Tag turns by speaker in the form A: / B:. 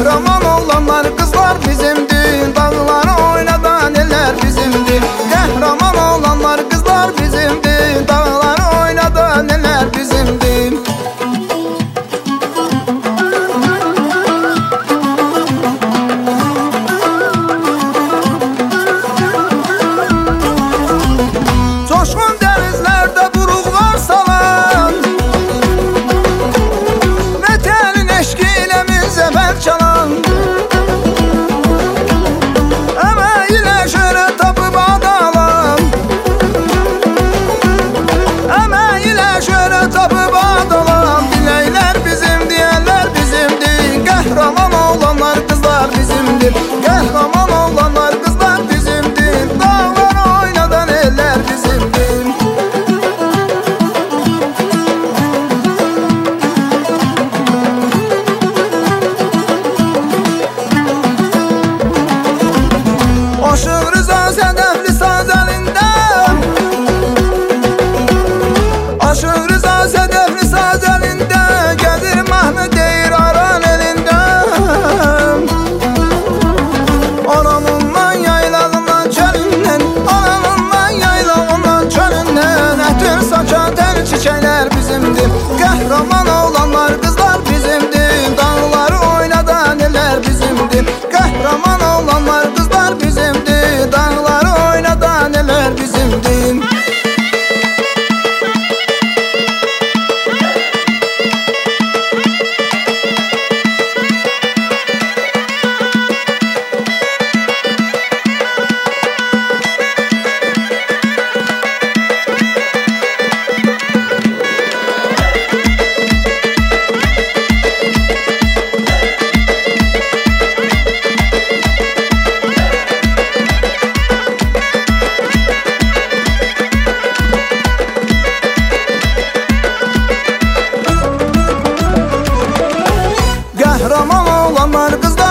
A: Kahraman oğlanlar kızlar bizimdir, dağları oynadan eller bizimdir. Kahraman oğlanlar kızlar bizimdir, dağları oynadan eller bizimdir. Coşkun denizlerde buruklar salan, meterin eşkiyle minzeber çalan, emeğiyle şöhret tapıp adalan, emeğiyle şöhret tapıp adalan. Dileyler bizim diyenler bizimdir, kahraman oğlanlar kızlar bizimdir. Kahraman oğlanlar kızlar bizimdir, dağları oynadan eller bizimdir. Aşık Rıza sedefli saz elinde, Aşık Rıza sedefli saz elinde, gelir Mahmud deyir aran elinde. Anamından yaylağından çölünden, anamından yaylağından çölünden, etir saçan tel çiçekler bizimdir. Kahraman oğlanlar kızlar bizimdir, dağları oynadan eller bizimdir. Kahraman oğlanlar kızlar bizimdir, dağları oynadan eller bizimdir. Kahraman oğlanlar kızlar